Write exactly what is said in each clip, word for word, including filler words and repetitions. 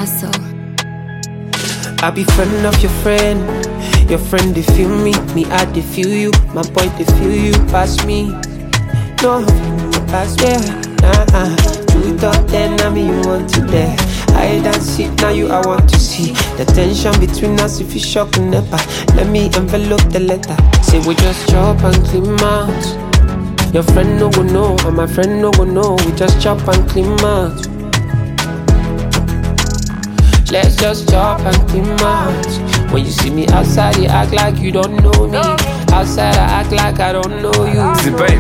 Hustle. I be friend of your friend. Your friend they feel me, me I they feel you. My boy they feel you, pass me. No, pass me. Uh-uh. You thought then I mean you want to there. I dance it, now you I want to see. The tension between us if you shock and never. Let me envelope the letter. Say we just chop and clean out. Your friend no go know, and my friend no go know. We just chop and clean out. Let's just chop and clean out. When you see me outside, you act like you don't know me. Outside, I act like I don't know you. See, babe.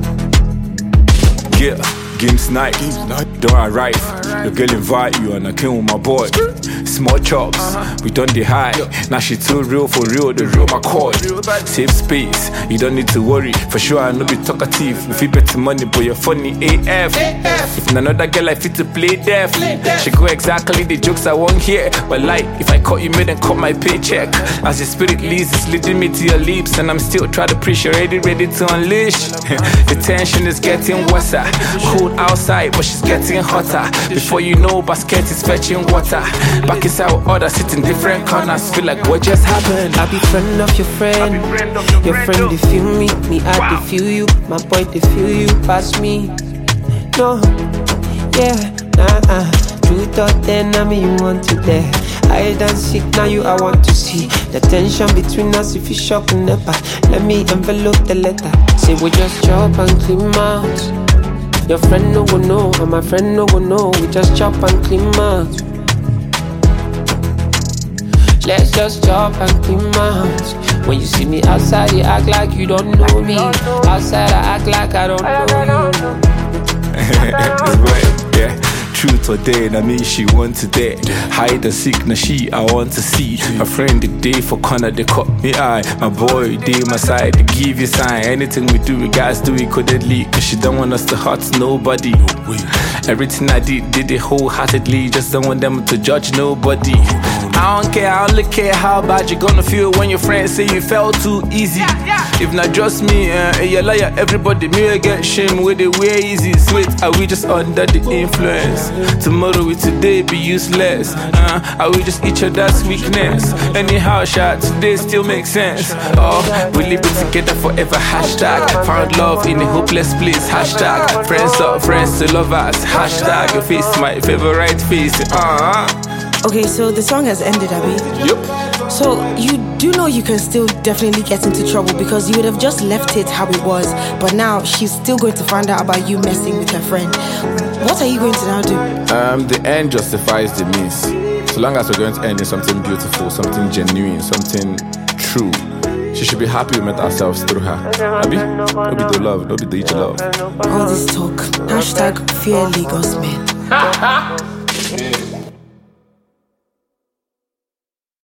Yeah. Games night, don't arrive. The girl invite you and I came with my boy. Small chops, we done the high. Now she too real for real, the real McCoy. Save space, you don't need to worry. For sure I know be talkative. If you bet money, but you're funny A F. If another girl I fit to play deaf, she go exactly the jokes I want here. But like, if I caught you made and cut my paycheck. As your spirit leads, it's leading me to your lips. And I'm still trying to preach, you're ready, ready to unleash. The tension is getting worse. Cold outside, but she's getting hotter. Before you know, basket is fetching water. Back inside with others sitting different corners. Feel like what just happened. I be friend of your friend. Friend of your, your friend, they feel me, me I wow. They feel you. My boy they feel you, pass me. No, yeah, nah-uh. You thought then I mean you want to there. I dance it, now you I want to see. The tension between us if you shock and never. Let me envelope the letter. Say we just chop and clean out. Your friend no go know, and my friend no go know. We just chop and clean out. Let's just chop and clean out. When you see me outside, you act like you don't know me. Outside, I act like I don't know you. Yeah. Truth or dare, I mean she want to dare. Hide and seek, now she I want to see. My friend the day for corner, they cut me eye. My boy, they my side, they give you sign. Anything we do, we guys do it couldn't cause she don't want us to hurt nobody. Everything I did, did it wholeheartedly. Just don't want them to judge nobody. I don't care, I only care how bad you gonna feel when your friends say you fell too easy. If not just me, uh, you liar, everybody may get shame with the way easy. Sweet, are we just under the influence? Tomorrow with today be useless. Uh, are we just each other's weakness? Anyhow, shot today still makes sense. Oh, we live it together forever. Hashtag found love in a hopeless place. Hashtag friends up, friends to lovers. Hashtag your face my favorite face. Uh. Okay, so the song has ended, Abby. Yep. So you do know you can still definitely get into trouble because you would have just left it how it was. But now she's still going to find out about you messing with her friend. What are you going to now do? Um, the end justifies the means. So long as we're going to end in something beautiful, something genuine, something true. She should be happy we met ourselves through her. Abi? No be the love, no be the each love. All this talk. Hashtag fear Lagos men.